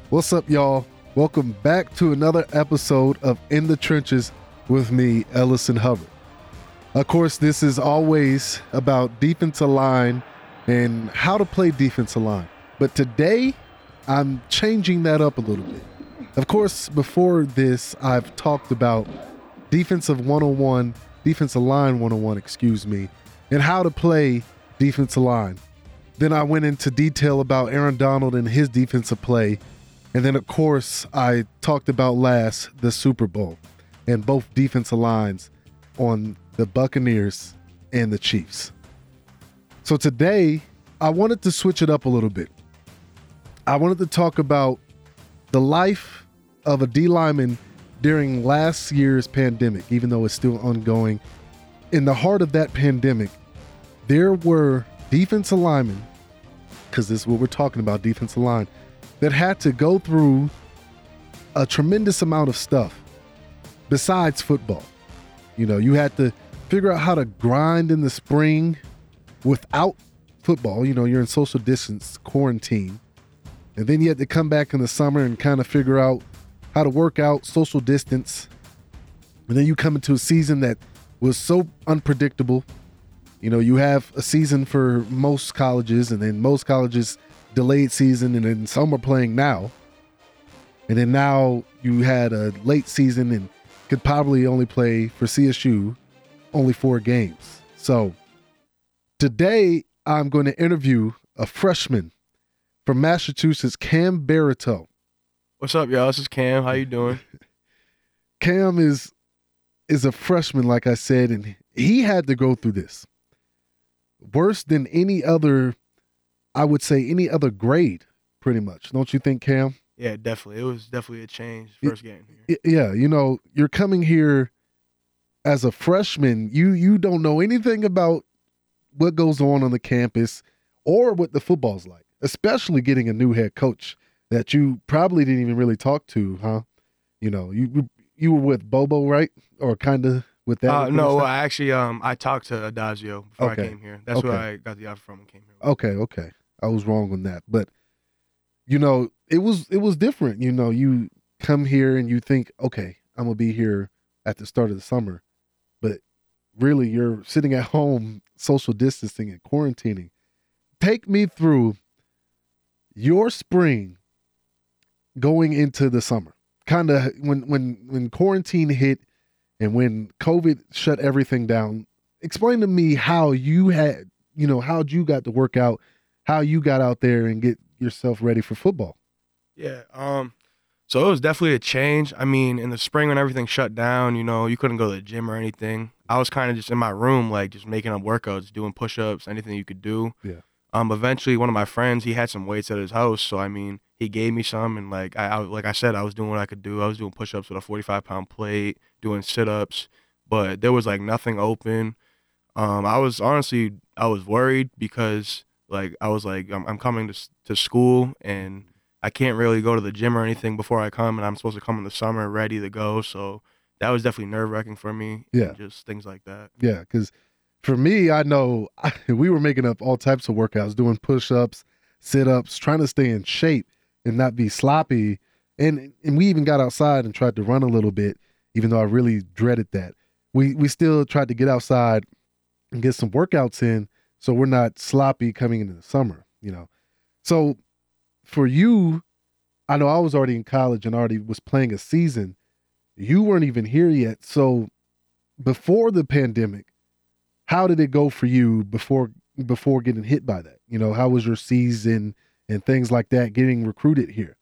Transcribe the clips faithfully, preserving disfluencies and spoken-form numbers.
What's up, y'all? Welcome back to another episode of In the Trenches with me, Ellison Hubbard. Of course, this is always about defensive line and how to play defensive line. But today, I'm changing that up a little bit. Of course, before this, I've talked about defensive one oh one, defensive line one oh one, excuse me, and how to play defensive line. Then I went into detail about Aaron Donald and his defensive play. And then, of course, I talked about last the Super Bowl and both defensive lines on the Buccaneers and the Chiefs. So today, I wanted to switch it up a little bit. I wanted to talk about the life of a D lineman during last year's pandemic, even though it's still ongoing. In the heart of that pandemic, there were defensive linemen, because this is what we're talking about, defensive line, that had to go through a tremendous amount of stuff besides football. You know, you had to figure out how to grind in the spring without football. You know, you're in social distance quarantine. And then you had to come back in the summer and kind of figure out how to work out social distance. And then you come into a season that was so unpredictable. You know, you have a season for most colleges, and then most colleges delayed season, and then some are playing now. And then now you had a late season and could probably only play for C S U only four games. So today I'm going to interview a freshman from Massachusetts, Cam Barito. What's up, y'all? This is Cam. How you doing? Cam is is a freshman, like I said, and he had to go through this. Worse than any other, I would say, any other grade, pretty much. Don't you think, Cam? Yeah, definitely. It was definitely a change first game here. Yeah, you know, you're coming here as a freshman. You you don't know anything about what goes on on the campus or what the football's like, especially getting a new head coach that you probably didn't even really talk to, huh? You know, you you were with Bobo, right? Or kind of with that? Uh, no, well, I actually um I talked to Adagio before okay. I came here. That's okay. where I got the offer from and came here. Okay, okay. I was wrong on that. But, you know, it was it was different. You know, you come here and you think, okay, I'm going to be here at the start of the summer. But really, you're sitting at home, social distancing and quarantining. Take me through your spring going into the summer. Kind of when, when, when quarantine hit and when COVID shut everything down, explain to me how you had, you know, how you got to work out, how you got out there and get yourself ready for football. Yeah. Um, so it was definitely a change. I mean, in the spring when everything shut down, you know, you couldn't go to the gym or anything. I was kind of just in my room, like just making up workouts, doing push-ups, anything you could do. Yeah. Um, eventually one of my friends, he had some weights at his house. So, I mean, he gave me some, and like I, I like I said, I was doing what I could do. I was doing push-ups with a forty-five pound plate, doing sit-ups, but there was like nothing open. Um, I was honestly, I was worried because like I was like, I'm, I'm coming to to school and I can't really go to the gym or anything before I come, and I'm supposed to come in the summer ready to go. So that was definitely nerve wracking for me. Yeah, and just things like that. Yeah, because for me, I know I, we were making up all types of workouts, doing push-ups, sit-ups, trying to stay in shape and not be sloppy. And and we even got outside and tried to run a little bit, even though I really dreaded that. We we still tried to get outside and get some workouts in so we're not sloppy coming into the summer, you know. So for you, I know I was already in college and already was playing a season. You weren't even here yet. So before the pandemic, how did it go for you before before getting hit by that? You know, how was your season and things like that, getting recruited here?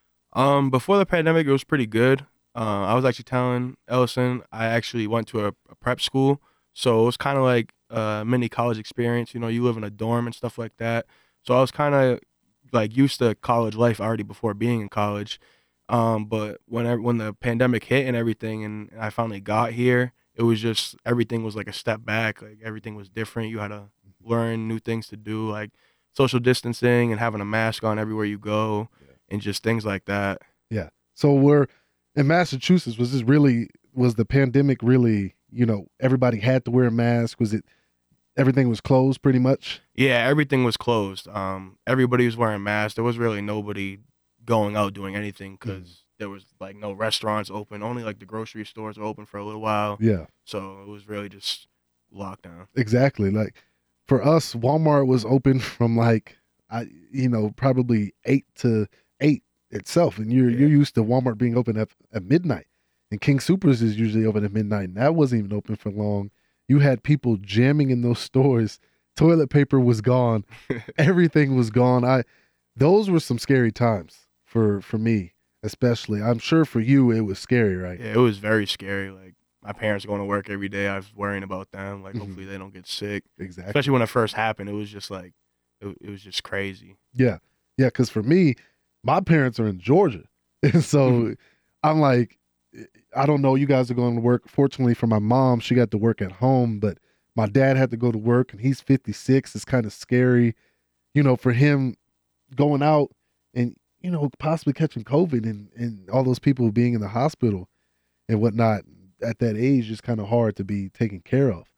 Um, before the pandemic, it was pretty good. Uh, I was actually telling Ellison, I actually went to a, a prep school. So it was kind of like a mini college experience. You know, you live in a dorm and stuff like that. So I was kind of like used to college life already before being in college. Um, but when when the pandemic hit and everything, and I finally got here, it was just everything was like a step back. Like everything was different. You had to learn new things to do, like social distancing and having a mask on everywhere you go, yeah. and just things like that. Yeah. So we're in Massachusetts. Was this really was the pandemic really? You know, everybody had to wear a mask. Was it everything was closed pretty much? Yeah, everything was closed. Um, everybody was wearing masks. There was really nobody going out doing anything because Mhm. there was like no restaurants open. Only like the grocery stores were open for a little while. Yeah, So it was really just lockdown. exactly. Like for us, Walmart was open from like I, you know, probably eight to eight itself, and you're Yeah. you're used to Walmart being open at, at midnight, and King Supers is usually open at midnight, and that wasn't even open for long. You had people jamming in those stores. Toilet paper was gone. Everything was gone. I those were some scary times for for me, especially. I'm sure for you it was scary, right? Yeah, it was very scary. Like my parents going to work every day. I was worrying about them. Like Mhm. hopefully they don't get sick. Exactly. Especially when it first happened, it was just like it, it was just crazy. Yeah. Yeah, cuz for me, my parents are in Georgia. And so I'm like I don't know, you guys are going to work. Fortunately for my mom, she got to work at home, but my dad had to go to work and he's fifty-six. It's kind of scary, you know, for him going out and, you know, possibly catching COVID and, and all those people being in the hospital and whatnot at that age is kind of hard to be taken care of.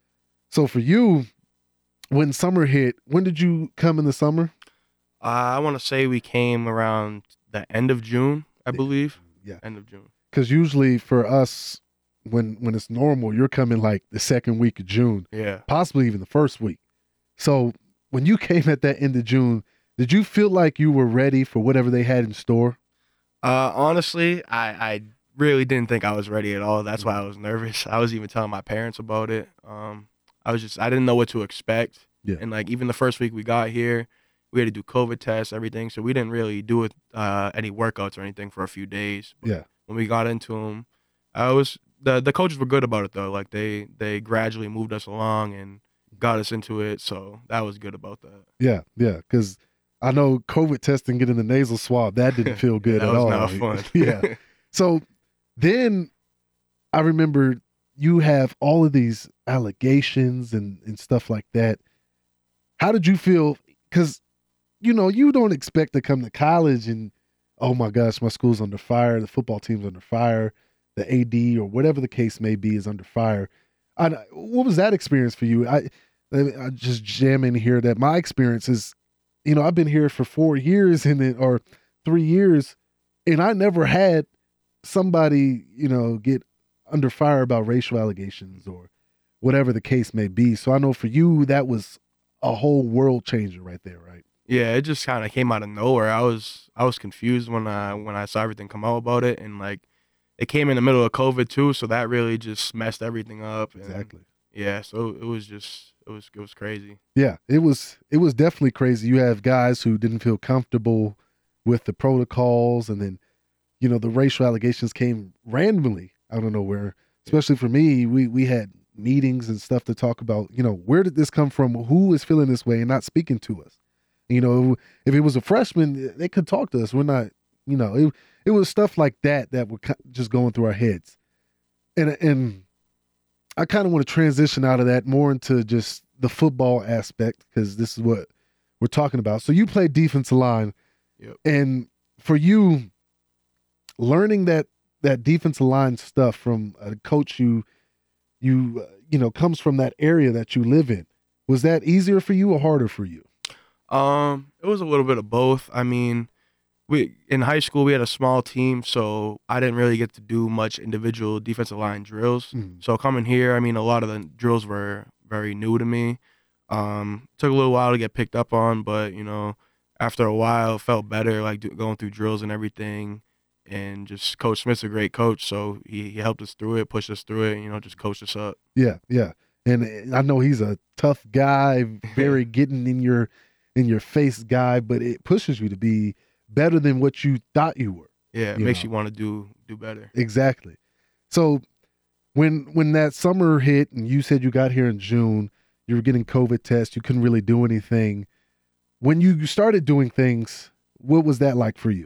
So for you, when summer hit, when did you come in the summer? Uh, I want to say we came around the end of June, I believe. Yeah. End of June. Because usually for us, when when it's normal, you're coming like the second week of June, Yeah. possibly even the first week. So when you came at that end of June, did you feel like you were ready for whatever they had in store? Uh, honestly, I, I really didn't think I was ready at all. That's why I was nervous. I was even telling my parents about it. Um, I was just I didn't know what to expect. Yeah. And like even the first week we got here, we had to do COVID tests, everything. So we didn't really do it, uh, any workouts or anything for a few days. But Yeah. when we got into them, I was the the coaches were good about it though. Like they they gradually moved us along and got us into it. So that was good about that. Yeah, yeah, because I know COVID testing, getting the nasal swab, that didn't feel good that at was all. not fun. Yeah. So then I remember you have all of these allegations and, and stuff like that. How did you feel? Because, you know, you don't expect to come to college and, oh my gosh, my school's under fire, the football team's under fire, the A D or whatever the case may be is under fire. I, what was that experience for you? I, I just jam in here that my experience is, you know, I've been here for four years and then, or three years, and I never had somebody, you know, get under fire about racial allegations or whatever the case may be. So I know for you, that was a whole world changer right there, right? Yeah, it just kind of came out of nowhere. I was I was confused when I when I saw everything come out about it, and like it came in the middle of COVID too, so that really just messed everything up. And Exactly. yeah, so it was just it was it was crazy. Yeah, it was it was definitely crazy. You have guys who didn't feel comfortable with the protocols, and then, you know, the racial allegations came randomly out of nowhere. Especially for me, we we had meetings and stuff to talk about, you know, where did this come from? Who is feeling this way and not speaking to us? You know, if it was a freshman, they could talk to us. We're not, you know, it, it was stuff like that that were just going through our heads. And and I kind of want to transition out of that more into just the football aspect, because this is what we're talking about. So you play defensive line. Yep. And for you, learning that that defensive line stuff from a coach you you uh, you know comes from that area that you live in, was that easier for you or harder for you? Um, it was a little bit of both. I mean, we in high school we had a small team, so I didn't really get to do much individual defensive line drills. Mhm. So coming here, I mean, a lot of the drills were very new to me. Um, took a little while to get picked up on, but you know, after a while, it felt better, like do, going through drills and everything. And just Coach Smith's a great coach, so he, he helped us through it, pushed us through it, and, you know, just coached us up. Yeah, yeah. And uh, I know he's a tough guy, very getting in your in your face guy, but it pushes you to be better than what you thought you were. Yeah, it You makes know. you want to do do better. Exactly. So when when that summer hit and you said you got here in June, you were getting COVID tests, you couldn't really do anything. When you started doing things, what was that like for you?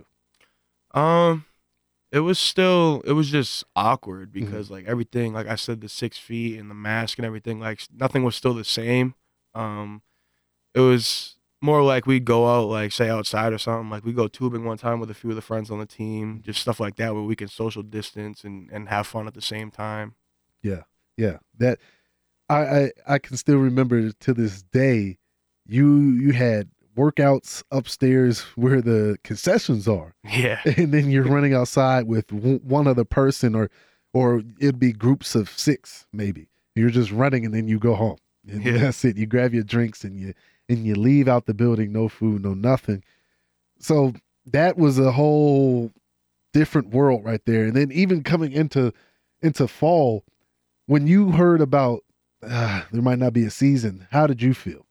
Um, it was still it was just awkward Mm-hmm. because like everything, like I said, the six feet and the mask and everything, like s- nothing was still the same. Um, it was more like we'd go out, like say outside or something. Like we go tubing one time with a few of the friends on the team, just stuff like that where we can social distance and and have fun at the same time. Yeah, yeah. That I I, I can still remember to this day. You you had workouts upstairs where the concessions are. Yeah. And then you're running outside with w- one other person, or or it'd be groups of six maybe. You're just running and then you go home. And Yeah. that's it. You grab your drinks and you and you leave out the building, no food, no nothing. So that was a whole different world right there. And then even coming into into fall, when you heard about uh, there might not be a season, how did you feel?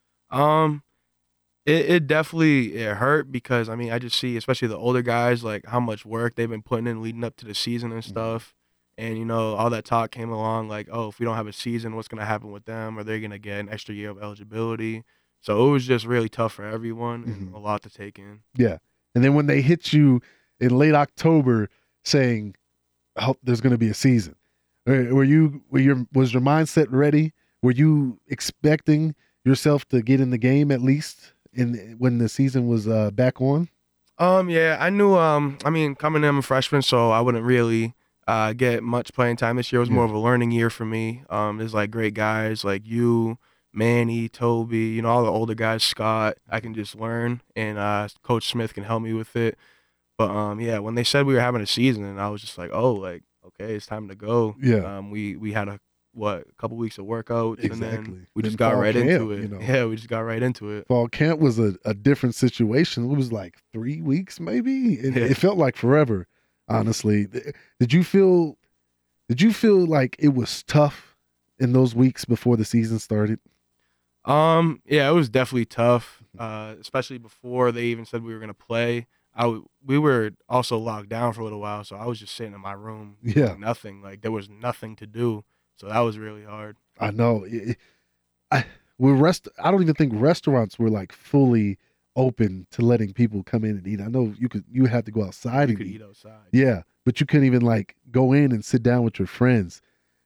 Um, it, it definitely it hurt because I mean I just see especially the older guys like how much work they've been putting in leading up to the season and stuff. And you know all that talk came along like, oh, if we don't have a season, what's gonna happen with them? Are they gonna get an extra year of eligibility? So it was just really tough for everyone and Mhm. a lot to take in. Yeah. And then when they hit you in late October saying, oh, there's going to be a season, were were you, were your, was your mindset ready? Were you expecting yourself to get in the game at least in when the season was uh, back on? Um, yeah, I knew. Um, I mean, coming in, I'm a freshman, so I wouldn't really uh, get much playing time this year. It was more Yeah. of a learning year for me. Um, there's like great guys like you, Manny, Toby, you know, all the older guys, Scott. I can just learn, and uh, Coach Smith can help me with it. But um, yeah, when they said we were having a season, and I was just like, oh, like okay, it's time to go. Yeah. Um, we we had a what a couple weeks of workouts, and then Exactly. we Then just got fall right camp, into it. you know. Yeah, we just got right into it. Fall camp was a, a different situation. It was like three weeks, maybe. It, Yeah. it felt like forever, honestly. Did you feel? Did you feel like it was tough in those weeks before the season started? Um, yeah, it was definitely tough, uh, especially before they even said we were gonna play. I w- we were also locked down for a little while, so I was just sitting in my room Yeah. doing nothing. Like there was nothing to do, so that was really hard. I know. It, it- I we rest. I don't even think restaurants were like fully open to letting people come in and eat. I know you could. You had to go outside You and could eat. eat outside. Yeah, but you couldn't even like go in and sit down with your friends.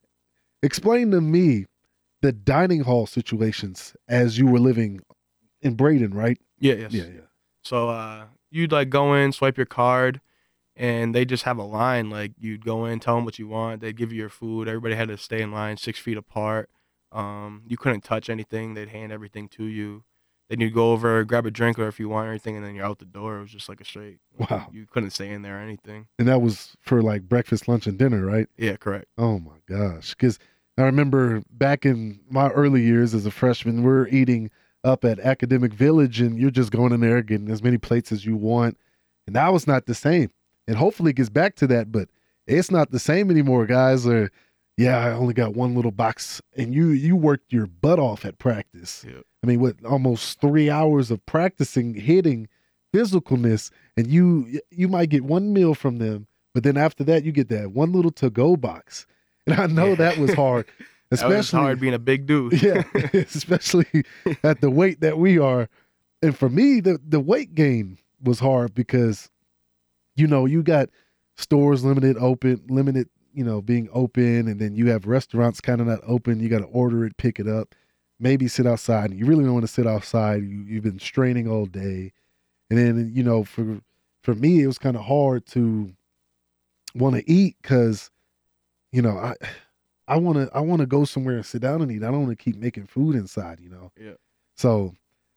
Explain to me the dining hall situations as you were living in Braden, right? Yeah, yes. Yeah, yeah. So uh, you'd like go in, swipe your card, and they just have a line. Like you'd go in, tell them what you want. They give you your food. Everybody had to stay in line six feet apart. Um, you couldn't touch anything. They'd hand everything to you. Then you'd go over, grab a drink or if you want anything, and then you're out the door. It was just like a straight. like, Wow. You couldn't stay in there or anything. And that was for like breakfast, lunch, and dinner, right? Yeah, correct. Oh my gosh. Because I remember back in my early years as a freshman, we're eating up at Academic Village and you're just going in there getting as many plates as you want. And that was not the same. And hopefully it gets back to that, but it's not the same anymore, guys. Or yeah, I only got one little box. And you you worked your butt off at practice. Yeah. I mean, what almost three hours of practicing hitting physicalness, and you you might get one meal from them, but then after that you get that one little to-go box. And I know Yeah. that was hard. That was Especially hard being a big dude. yeah, especially at the weight that we are. And for me, the the weight gain was hard because, you know, you got stores limited open, limited, you know, being open, and then you have restaurants kind of not open. You got to order it, pick it up, maybe sit outside. And you really don't want to sit outside. You, you've been straining all day, and then you know, for for me, it was kind of hard to want to eat because, you know, I. I want to I want to go somewhere and sit down and eat. I don't want to keep making food inside, you know. Yeah. So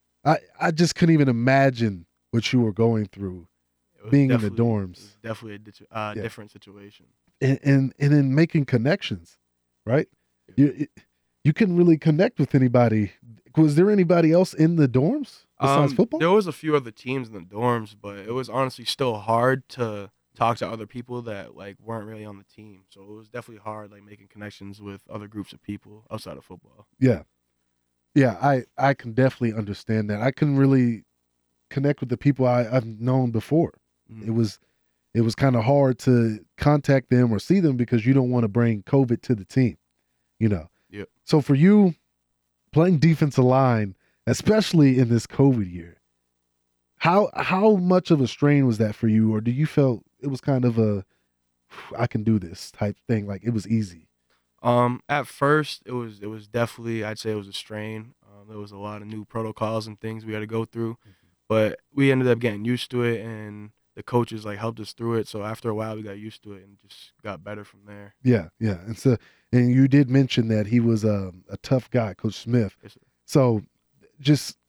I I just couldn't even imagine what you were going through It was being in the definitely- it dorms. was definitely a dit- uh, Yeah. different situation. and and, and then making connections, right? You it- you couldn't really connect with anybody. Was there anybody else in the dorms besides Um, football? There was a few other teams in the dorms, but it was honestly still hard to talk to other people that like weren't really on the team. So it was definitely hard like making connections with other groups of people outside of football. Yeah. Yeah, I, I can definitely understand that. I couldn't really connect with the people I, I've known before. Mhm. It was it was kind of hard to contact them or see them because you don't want to bring COVID to the team, you know. Yep. So for you playing defensive line, especially in this COVID year, how how much of a strain was that for you, or do you felt it was kind of a I can do this type thing, like it was easy? Um, at first it was it was definitely I'd say it was a strain. Um, there was a lot of new protocols and things we had to go through, but we ended up getting used to it, and the coaches like helped us through it. So after a while, we got used to it and just got better from there. Yeah, yeah. And so and you did mention that he was a, a tough guy, Coach Smith. Yes, sir. So just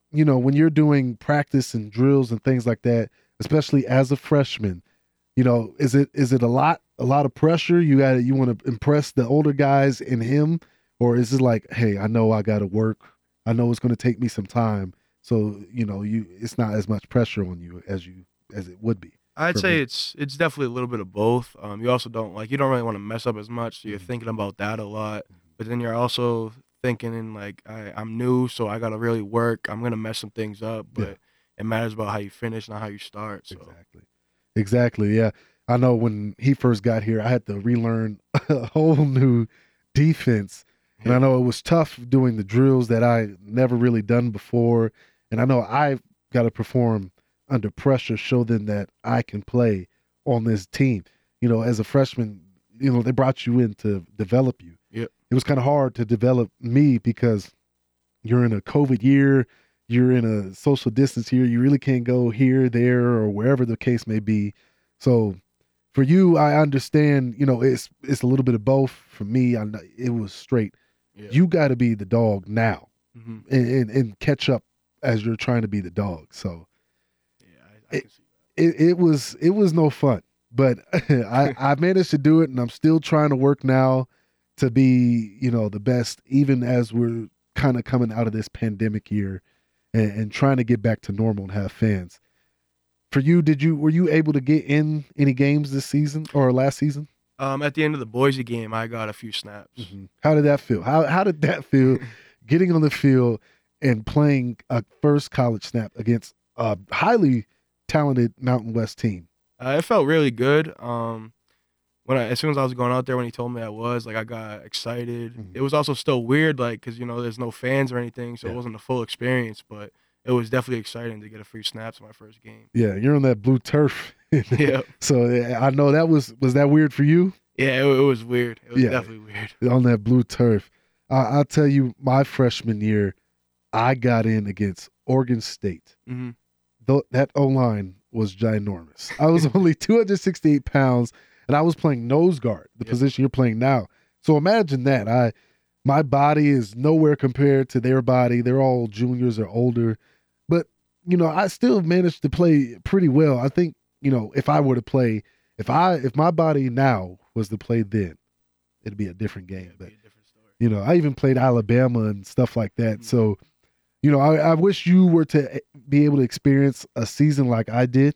you know, when you're doing practice and drills and things like that, especially as a freshman, you know, is it is it a lot a lot of pressure? You got you want to impress the older guys in him, or is it like, hey, I know I got to work. I know it's going to take me some time, so you know, you it's not as much pressure on you as you as it would be. I'd say me. it's it's definitely a little bit of both. Um, you also don't like you don't really want to mess up as much, so you're thinking about that a lot. But then you're also thinking in like I, I'm new, so I gotta really work. I'm gonna mess some things up, but Yeah. it matters about how you finish, not how you start. So Exactly. Exactly. Yeah. I know when he first got here, I had to relearn a whole new defense. And I know it was tough doing the drills that I never really done before. And I know I've got to perform under pressure, show them that I can play on this team. You know, as a freshman, you know, they brought you in to develop you. Yep. It was kind of hard to develop me because you're in a COVID year, you're in a social distance here. You really can't go here, there, or wherever the case may be. So for you, I understand, you know, it's it's a little bit of both. For me, I, it was straight. yeah. You got to be the dog now hmm and, and, and catch up as you're trying to be the dog. So yeah, I, I It- can see that. it, it was it was no fun, but I, I managed to do it, and I'm still trying to work now to be, you know, the best, even as we're kind of coming out of this pandemic year and, and trying to get back to normal and have fans. For you, did you were you able to get in any games this season or last season? Um, at the end of the Boise game, I got a few snaps. How did that feel? How how did that feel? Getting on the field and playing a first college snap against a highly talented Mountain West team. Uh, it felt really good. Um, when I, as soon as I was going out there, when he told me I was, like, I got excited. Mhm. It was also still weird, like, cause you know there's no fans or anything, so Yeah. it wasn't a full experience. But it was definitely exciting to get a few snaps in my first game. Yeah, you're on that blue turf. yeah, So yeah, I know that was was that weird for you yeah, it, it was weird. It was Yeah. definitely weird. on that blue turf. I, I'll tell you, my freshman year, I got in against Oregon State. hmm Th- that O line was ginormous. I was only two hundred sixty-eight pounds, and I was playing nose guard, the Yep. position you're playing now. So imagine that. I my body is nowhere compared to their body. They're all juniors or older, but you know, I still managed to play pretty well. I think, you know, if I were to play, if I if my body now was to play then, it'd be a different Yeah, game. it'd But be a different story. you know, I even played Alabama and stuff like that. Mhm. So, you know, I, I wish you were to be able to experience a season like I did,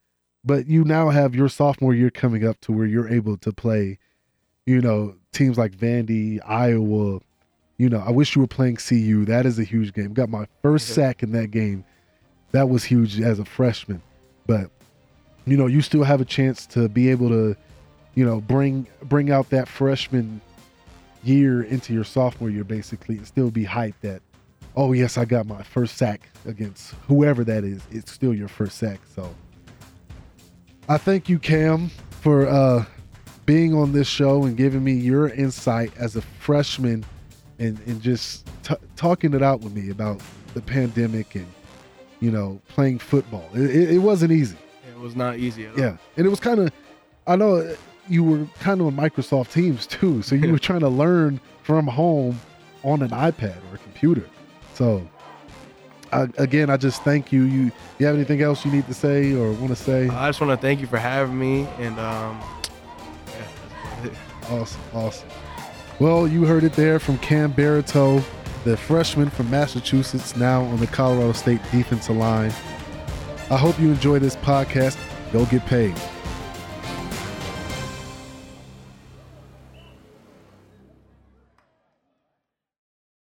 but you now have your sophomore year coming up to where you're able to play, you know, teams like Vandy, Iowa. You know, I wish you were playing C U. That is a huge game. Got my first Yeah. sack in that game. That was huge as a freshman. But, you know, you still have a chance to be able to, you know, bring bring out that freshman year into your sophomore year, basically, and still be hyped that, oh, yes, I got my first sack against whoever that is. It's still your first sack. So I thank you, Cam, for uh, being on this show and giving me your insight as a freshman and, and just t- talking it out with me about the pandemic and, you know, playing football. It, it, it wasn't easy. It was not easy at all. Yeah. And it was kind of, I know you were kind of on Microsoft Teams too. So you were trying to learn from home on an iPad or a computer. So I, again, I just thank you. You, you have anything else you need to say or want to say? I just want to thank you for having me, and um, yeah, that's about it. Awesome. Awesome. Well, you heard it there from Cam Barito, the freshman from Massachusetts, now on the Colorado State defensive line. I hope you enjoy this podcast. Go get paid.